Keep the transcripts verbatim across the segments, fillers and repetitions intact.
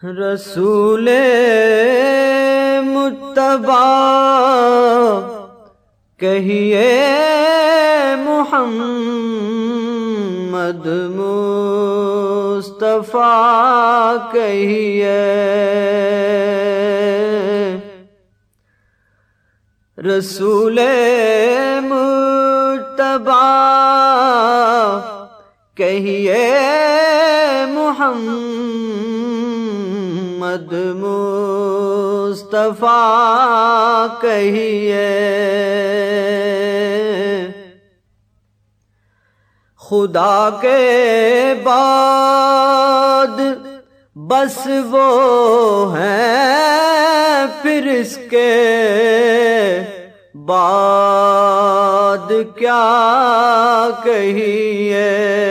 رسول متبع کہیے محمد مصطفیٰ کہیے، رسول متبع کہیے محمد مصطفیٰ کہیے، خدا کے بعد بس وہ ہیں، پھر اس کے بعد کیا کہیے،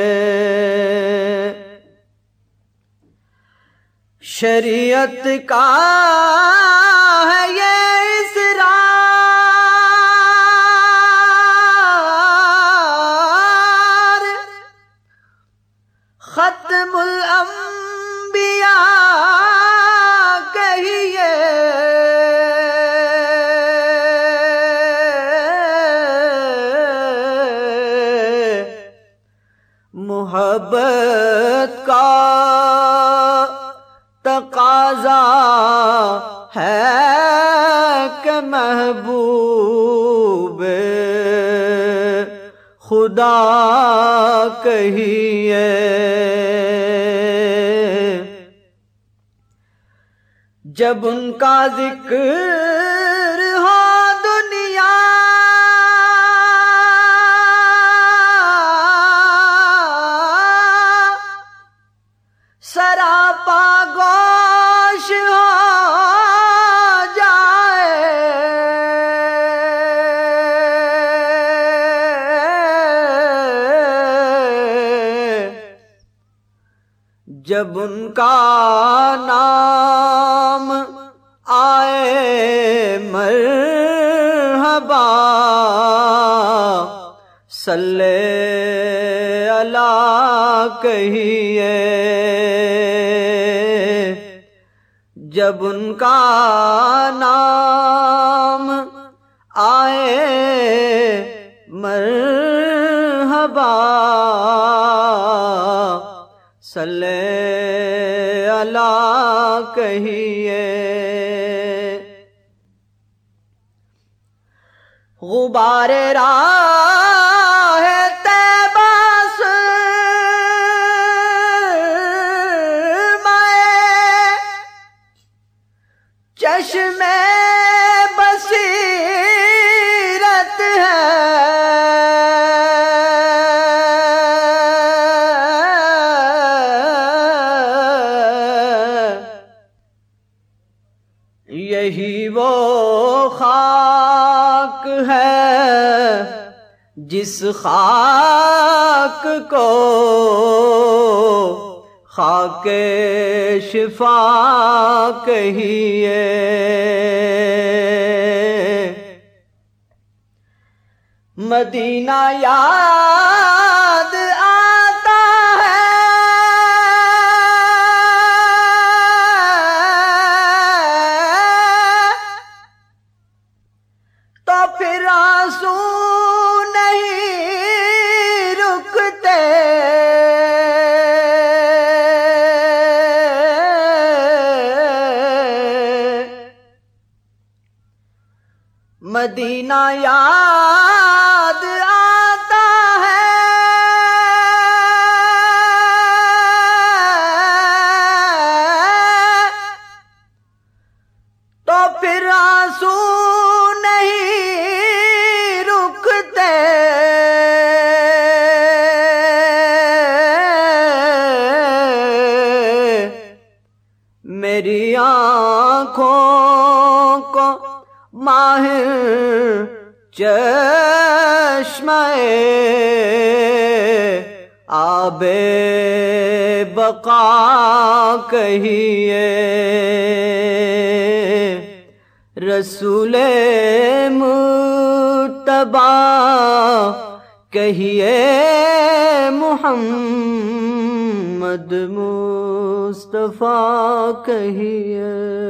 شریعت کا ہے یہ اسرار، ختم الانبیاء کہیے، محبت کا تقاضا ہے کہ محبوب خدا کہیے، جب ان کا ذکر ہو دنیا سراپا گوش ہو جائے، جب ان کا نام آئے مرحبا صلی اللہ کہیے، جب ان کا نام آئے مرحبا صلی اللہ کہیے، غبار راہ طیبہ سرمائے چشم بصیرت ہے، یہی وہ خاک ہے جس خاک کو خاک شفا کہیے، مدینہ یاد آتا ہے تو پھر آنسو نہیں رکتے، مدینہ یاد آتا ہے تو پھر آنسو نہیں رکتے، میری آنکھوں کو ماہر چشمہ آب بقا کہیے، رسول متبع کہیے محمد مصطفیٰ مصطفیٰ کہیے